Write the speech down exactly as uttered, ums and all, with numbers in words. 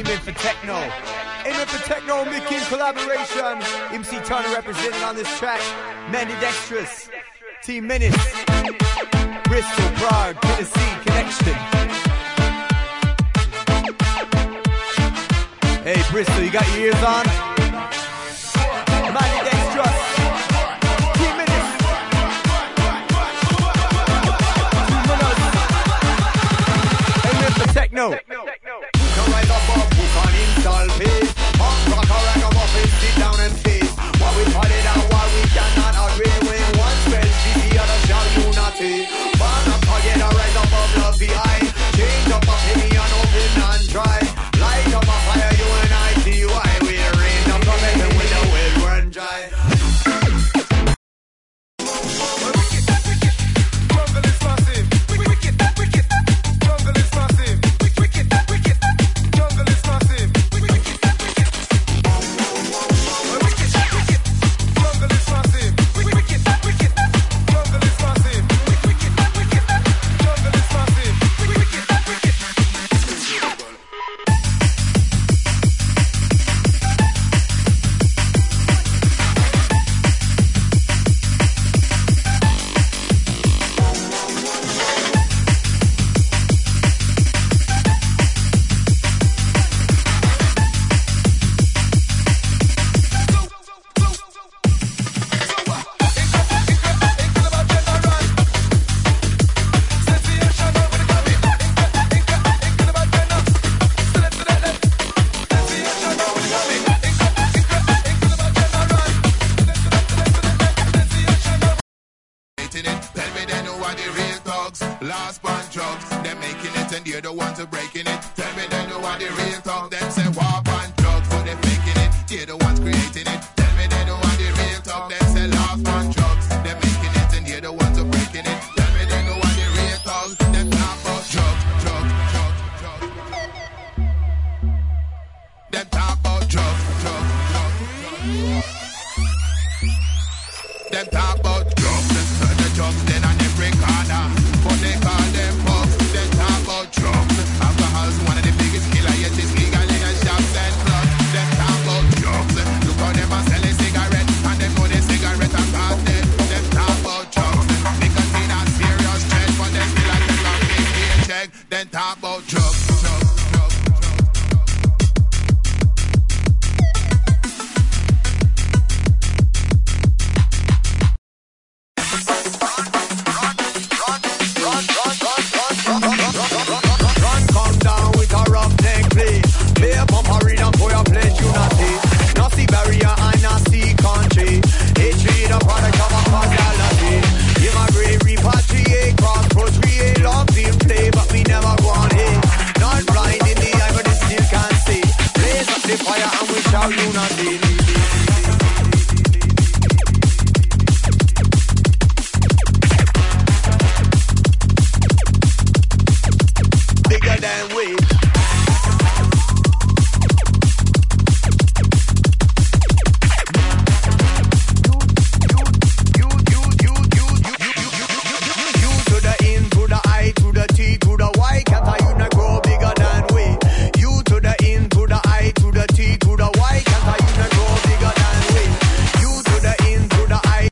Aiming for techno. Aiming for techno, Mickey in collaboration. M C Turner representing on this track. Mandy Dextrous. Team Minutes. Bristol, Prague, Tennessee connection. Hey Bristol, you got your ears on? Mandy Dextrous. Team Minutes. Two minutes. Aiming for techno. Now rise above, who can install peace? Punk rocker and a muffin, sit down and face. While we fight it out, while we cannot agree. When one spells G P, other shall unity. Burn up again, rise above love behind. Change up opinion, open and dry. Light up a fire, you and I, T Y. We're rain up the heaven with the well run dry. Jungle is massive. Wicked, wicked. Jungle is massive. Wicked, wicked. Jungle is massive. Wicked, wicked. Wicked, wicked. Jungle is massive. Wicked, wicked. Jungle is massive. Wicked, wicked. Jungle is massive. Wicked, wicked. Tell me they know what the real thugs. Last one drugs, they're making it and you're the ones who breaking it. Tell me they know what the real thugs. Them say warp and drugs, but they're faking it. You're the ones creating it. Tell me they know what the real thugs. Them say last one drugs, they're making it and you're the ones who breaking it. Tell me they know what the real thugs. Them talk about drugs, drugs, drugs, drugs. Them talk about drugs, drugs, drugs. Them talk about